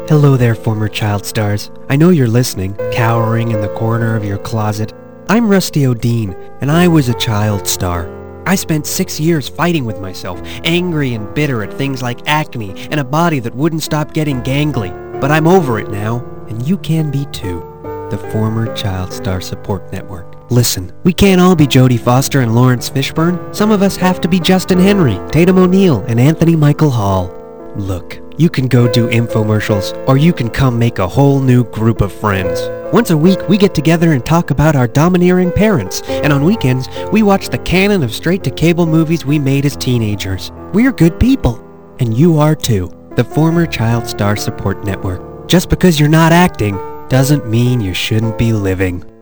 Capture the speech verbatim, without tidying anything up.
Hello there, former child stars. I know you're listening, cowering in the corner of your closet. I'm Rusty O'Dean, and I was a child star. I spent six years fighting with myself, angry and bitter at things like acne and a body that wouldn't stop getting gangly. But I'm over it now, and you can be too. The Former Child Star Support Network. Listen, we can't all be Jodie Foster and Lawrence Fishburne. Some of us have to be Justin Henry, Tatum O'Neal, and Anthony Michael Hall. Look, you can go do infomercials, or you can come make a whole new group of friends. Once a week, we get together and talk about our domineering parents, and on weekends, we watch the canon of straight-to-cable movies we made as teenagers. We're good people, and you are too. The Former Child Star Support Network. Just because you're not acting doesn't mean you shouldn't be living.